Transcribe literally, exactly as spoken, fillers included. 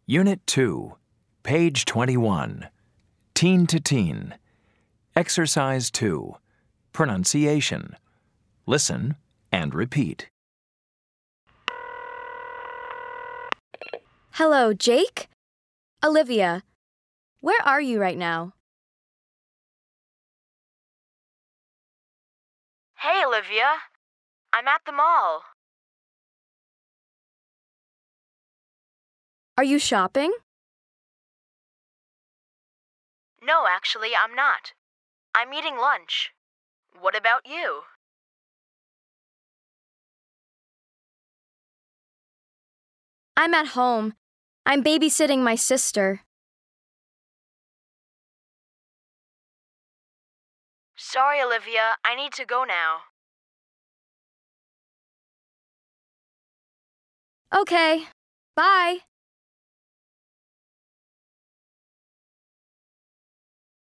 Unit two, page twenty-one. Teen to Teen. Exercise two. Pronunciation. Listen and repeat. Hello, Jake? Olivia, where are you right now? Hey, Olivia. I'm at the mall. Are you shopping? No, actually, I'm not. I'm eating lunch. What about you? I'm at home. I'm babysitting my sister. Sorry, Olivia. I need to go now. Okay, bye.